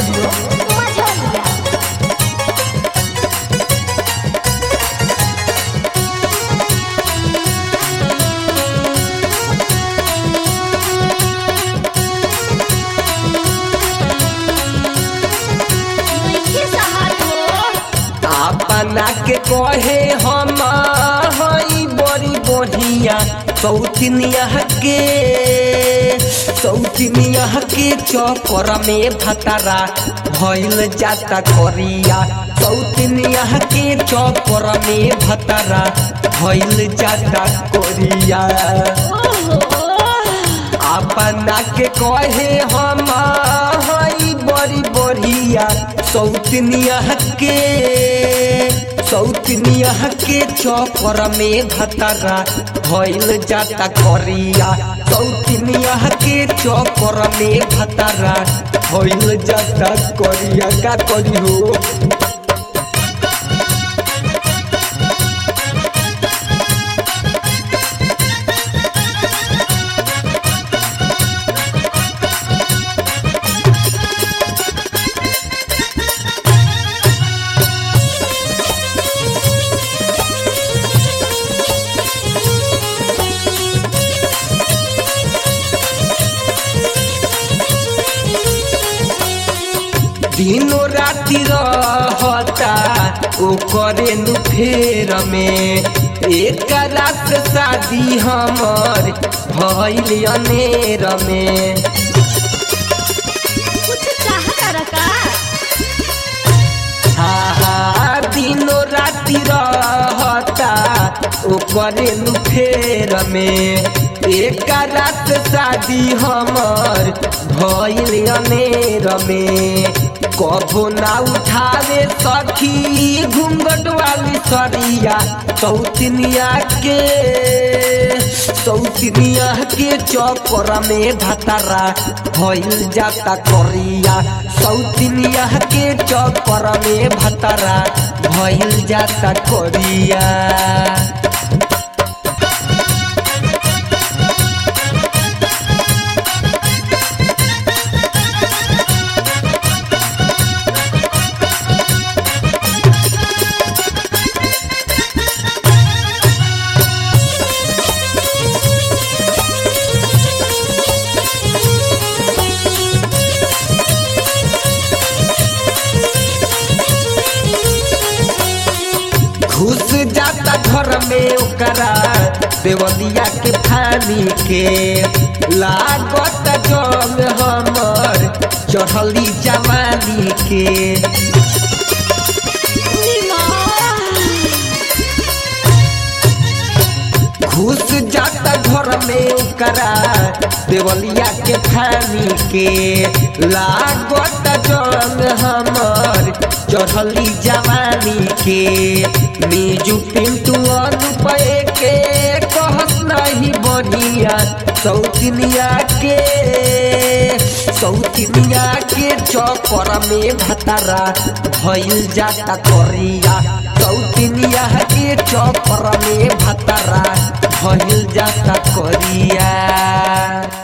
Studio Majhaulia. अपना के कहे हम हई बड़ी बढ़िया सौतनिया के चौपर में भतरा भइल जाता करिया। सौतनिया के चौपर में भतरा भइल जाता करिया। अपना के कहे हम हई बड़ी बढ़िया सौतनिया के चौपर में भतरा भइल जाता करिया। सौतनिया के चौपर में भतरा भइल जाता करिया। का करी हो दिनों राति रहता ओ करे नु फेर में। एक रात शादी हमर भइल अनेर में। कुछ चाहता रका हाँ दिनों राति रहता ओ करे नु फेर में। एक रात शादी हमर भइल अनेर में। कभो ना उठावे सखी घूंघट वाली सरिया। सौतनिया के चौपर में भतरा भइल जाता करिया। सौतनिया के चौपर में भतरा भइल जाता करिया। घुस जाता घर में ओकरा देवलिया के फानी के। लागत जंग हमर चढ़ली जवानी के। घुस जाता घर में ओकरा देवलिया के फानी के। लागत जंग हमर चढ़ली जवानी के। मीजू पिंटू अनुपय के कहत नहीं बढ़िया। सौतनिया के चौपर में भतरा भइल जाता करिया। सौतनिया के चौपर में भतरा भइल जाता करिया।